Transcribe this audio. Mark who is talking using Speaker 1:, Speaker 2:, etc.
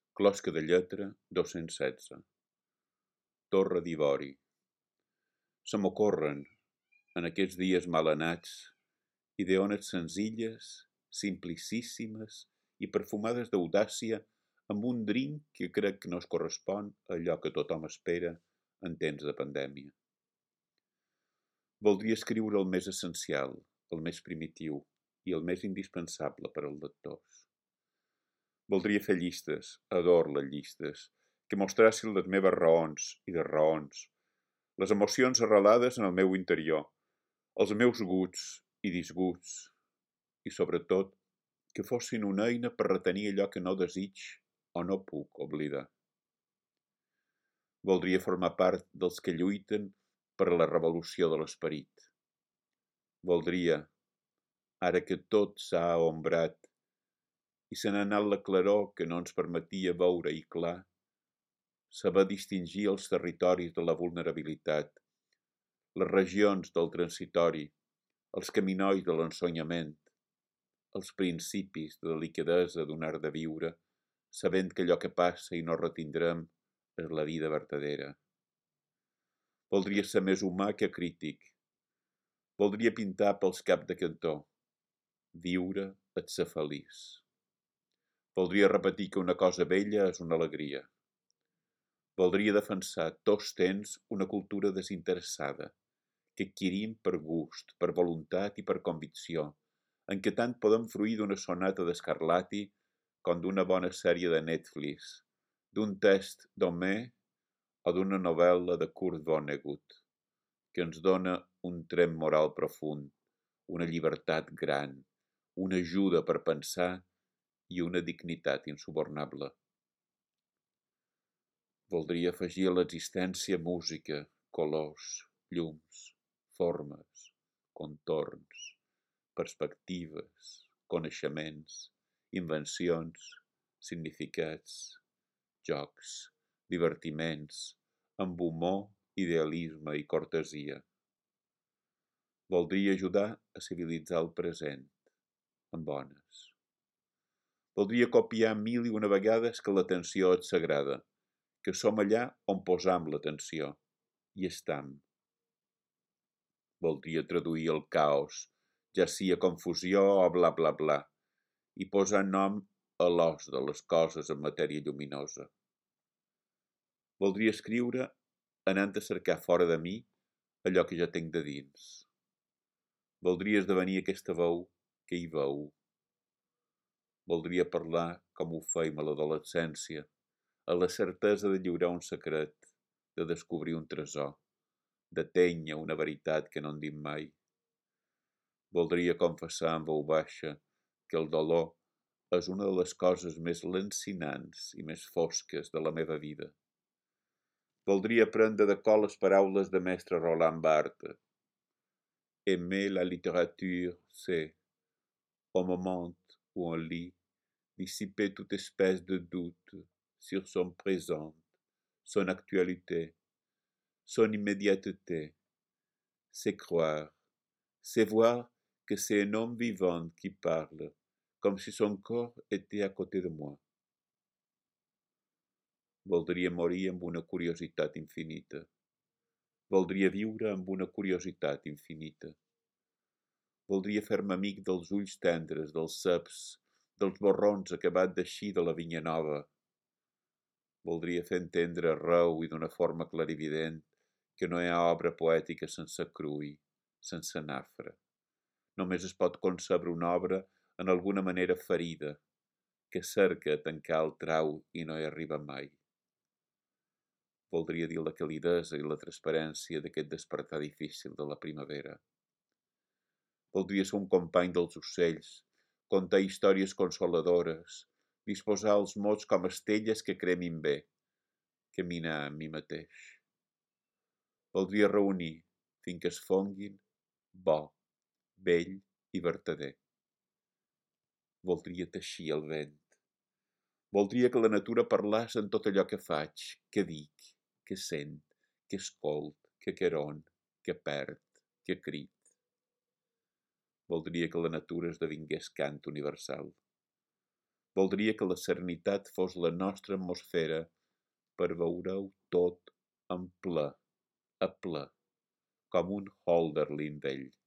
Speaker 1: Closca de lletra 216. Torre d'Ivori. Se m'ocorren, en aquests dies malanats, ideones senzilles, simplicíssimes i perfumades d'audàcia amb un drink que crec que no es correspon a allò que tothom espera en temps de pandèmia. Voldria escriure el més essencial, el més primitiu i el més indispensable per als lectors. Voldria fer llistes, adoro les llistes, que mostrassin les meves raons i desraons, les emocions arrelades en el meu interior, els meus gusts i disgusts, i sobretot que fossin una eina per retenir allò que no desig o no puc oblidar. Voldria formar part dels que lluiten per a la revolució de l'esperit. Voldria, ara que tot s'ha aombrat i se n'ha anat la claror que no ens permetia veure-hi clar, saber distingir els territoris de la vulnerabilitat, les regions del transitori, els caminois de l'ensonyament, els principis de delicadesa d'un art de viure, sabent que allò que passa i no retindrem és la vida vertadera. Voldria ser més humà que crític. Voldria pintar pels caps de cantó. Viure et ser feliç. Voldria repetir que una cosa bella és una alegria. Voldria defensar tots temps una cultura desinteressada, que adquirim per gust, per voluntat i per convicció, en què tant podem fruir d'una sonata d'Scarlatti com d'una bona sèrie de Netflix, d'un text d'Homer o d'una novel·la de Kurt Vonnegut, que ens dona un trem moral profund, una llibertat gran, una ajuda per pensar i una dignitat insubornable. Voldria afegir a l'existència música, colors, llums, formes, contorns, perspectives, coneixements, invencions, significats, jocs, divertiments, amb humor, idealisme i cortesia. Voldria ajudar a civilitzar el present, amb bones. Voldria copiar 1001 vegades que l'atenció és sagrada, que som allà on posam l'atenció, i estam. Voldria traduir el caos, ja sia confusió o bla bla bla, i posar nom a l'os de les coses en matèria lluminosa. Voldria escriure anant a cercar fora de mi allò que ja tinc de dins. Voldria esdevenir aquesta veu que hi veu. Voldria parlar com ho fèiem a l'adolescència, a la certesa de lliurar un secret, de descobrir un tresor, d'atènyer una veritat que no en dim mai. Voldria confessar en veu baixa que el dolor és una de les coses més lancinants i més fosques de la meva vida. Voldria aprendre de cor les paraules de mestre Roland Barthes. Aimer la littérature, c'est, au moment où on lit, dissiper toute espèce de doute sur son présent, son actualité, son immédiateté. C'est croire, c'est voir que c'est un homme vivant qui parle, comme si son corps était à côté de moi. Voldria morir amb una curiositat infinita. Voldria viure amb una curiositat infinita. Voldria fer-me amic dels ulls tendres, dels ceps, dels borrons acabats d'eixir de la vinya nova. Voldria fer entendre arreu i d'una forma clarivident que no hi ha obra poètica sense cruï, sense nafra. Només es pot concebre una obra en alguna manera ferida, que cerca a tancar el trau i no hi arriba mai. Voldria dir la calidesa i la transparència d'aquest despertar difícil de la primavera. Voldria ser un company dels ocells, contar històries consoladores, disposar els mots com estelles que cremin bé, caminar amb mi mateix. Voldria reunir, fins que es fonguin, bo, vell i vertader. Voldria teixir el vent. Voldria que la natura parlés en tot allò que faig, que dic, que sent, que escolt, que queron, que perd, que crit. Voldria que la natura esdevingués cant universal. Voldria que la serenitat fos la nostra atmosfera per veure-ho tot en ple, a ple, com un Hölderlin vell.